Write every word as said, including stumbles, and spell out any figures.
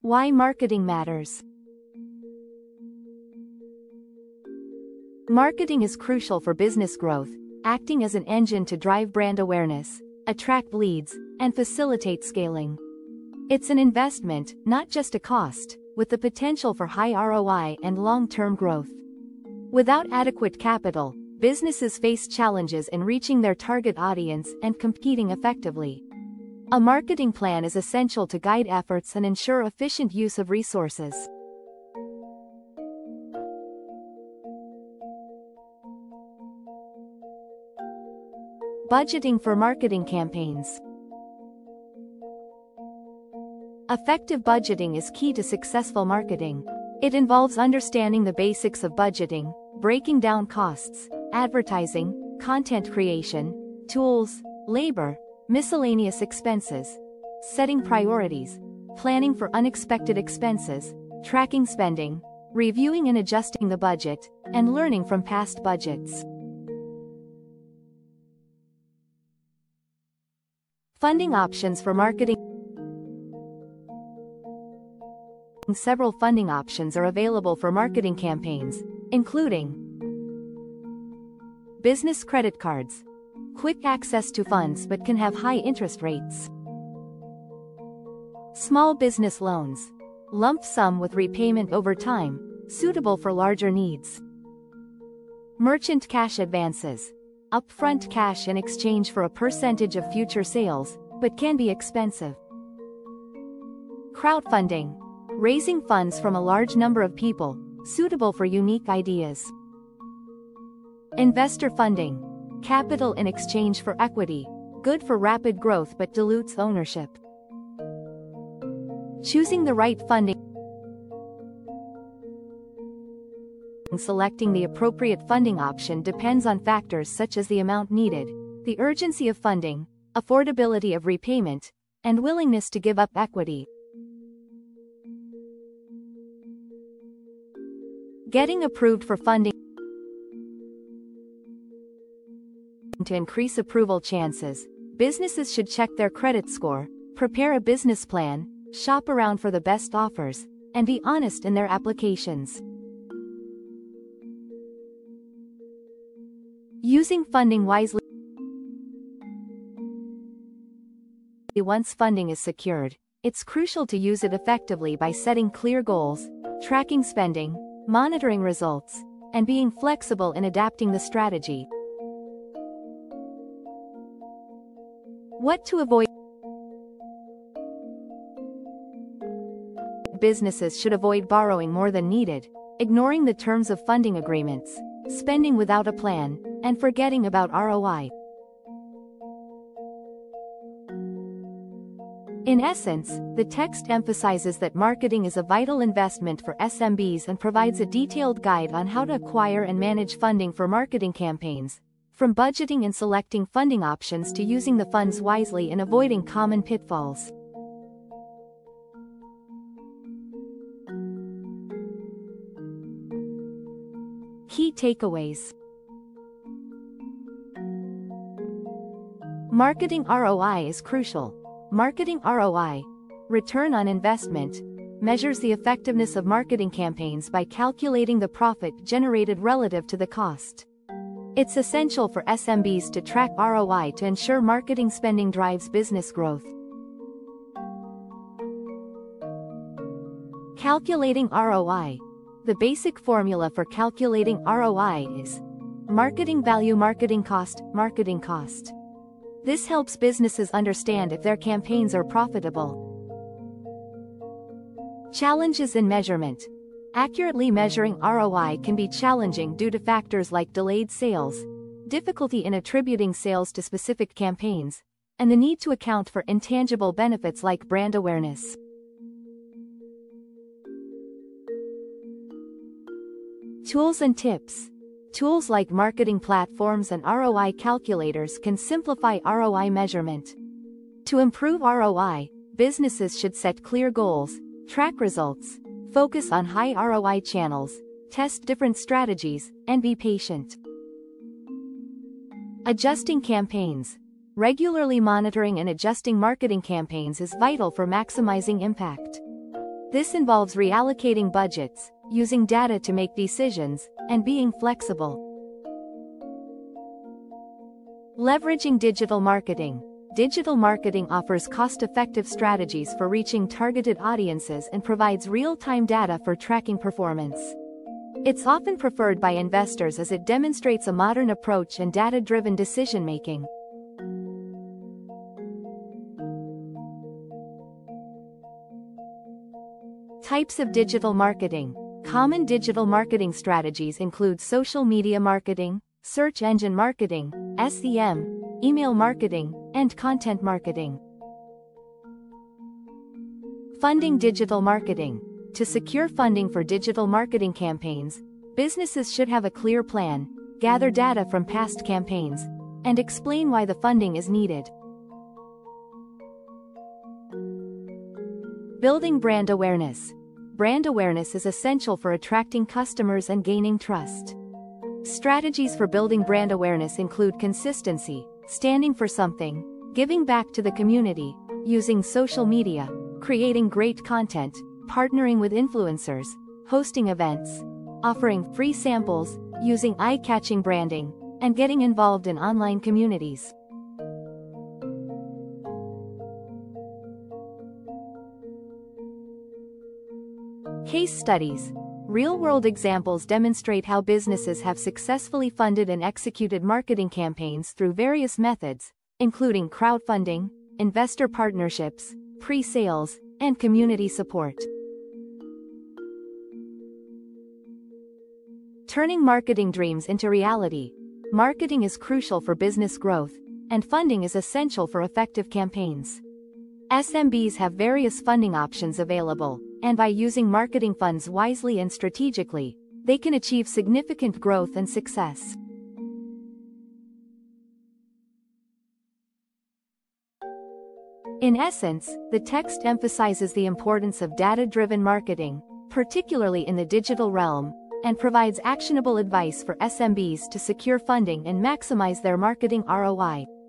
Why marketing matters. Marketing is crucial for business growth, acting as an engine to drive brand awareness, attract leads, and facilitate scaling. It's an investment, not just a cost, with the potential for high R O I and long-term growth. Without adequate capital, businesses face challenges in reaching their target audience and competing effectively. A marketing plan is essential to guide efforts and ensure efficient use of resources. Budgeting for marketing campaigns. Effective budgeting is key to successful marketing. It involves understanding the basics of budgeting, breaking down costs, advertising, content creation, tools, labor, miscellaneous expenses, setting priorities, planning for unexpected expenses, tracking spending, reviewing and adjusting the budget, and learning from past budgets. Funding options for marketing. Several funding options are available for marketing campaigns, including business credit cards, quick access to funds but can have high interest rates. Small business loans, lump sum with repayment over time, suitable for larger needs. Merchant cash advances, upfront cash in exchange for a percentage of future sales, but can be expensive. Crowdfunding, raising funds from a large number of people, suitable for unique ideas. Investor funding, capital in exchange for equity, good for rapid growth but dilutes ownership. Choosing the right funding. Selecting the appropriate funding option depends on factors such as the amount needed, the urgency of funding, affordability of repayment, and willingness to give up equity. Getting approved for funding. To increase approval chances, businesses should check their credit score, prepare a business plan, shop around for the best offers, and be honest in their applications. Using funding wisely. Once funding is secured, it's crucial to use it effectively by setting clear goals, tracking spending, monitoring results, and being flexible in adapting the strategy. What to avoid. Businesses should avoid borrowing more than needed, ignoring the terms of funding agreements, spending without a plan, and forgetting about R O I. In essence, the text emphasizes that marketing is a vital investment for S M Bs and provides a detailed guide on how to acquire and manage funding for marketing campaigns, from budgeting and selecting funding options to using the funds wisely and avoiding common pitfalls. Key takeaways. Marketing R O I is crucial. Marketing R O I, return on investment, measures the effectiveness of marketing campaigns by calculating the profit generated relative to the cost. It's essential for S M Bs to track R O I to ensure marketing spending drives business growth. Calculating R O I. The basic formula for calculating R O I is marketing value marketing cost, marketing cost. This helps businesses understand if their campaigns are profitable. Challenges in measurement. Accurately measuring R O I can be challenging due to factors like delayed sales, difficulty in attributing sales to specific campaigns, and the need to account for intangible benefits like brand awareness. Tools and tips. Tools like marketing platforms and R O I calculators can simplify R O I measurement. To improve R O I, businesses should set clear goals, track results, focus on high R O I channels, test different strategies, and be patient. Adjusting campaigns. Regularly monitoring and adjusting marketing campaigns is vital for maximizing impact. This involves reallocating budgets, using data to make decisions, and being flexible. Leveraging digital marketing. Digital marketing offers cost-effective strategies for reaching targeted audiences and provides real-time data for tracking performance. It's often preferred by investors as it demonstrates a modern approach and data-driven decision-making. Types of digital marketing. Common digital marketing strategies include social media marketing, search engine marketing, S E M, email marketing, and content marketing. Funding digital marketing. To secure funding for digital marketing campaigns, businesses should have a clear plan, gather data from past campaigns, and explain why the funding is needed. Building brand awareness. Brand awareness is essential for attracting customers and gaining trust. Strategies for building brand awareness include consistency, standing for something, giving back to the community, using social media, creating great content, partnering with influencers, hosting events, offering free samples, using eye-catching branding, and getting involved in online communities. Case studies. Real-world examples demonstrate how businesses have successfully funded and executed marketing campaigns through various methods, including crowdfunding, investor partnerships, pre-sales, and community support. Turning marketing dreams into reality. Marketing is crucial for business growth, and funding is essential for effective campaigns. S M Bs have various funding options available, and by using marketing funds wisely and strategically, they can achieve significant growth and success. In essence, the text emphasizes the importance of data-driven marketing, particularly in the digital realm, and provides actionable advice for S M Bs to secure funding and maximize their marketing R O I.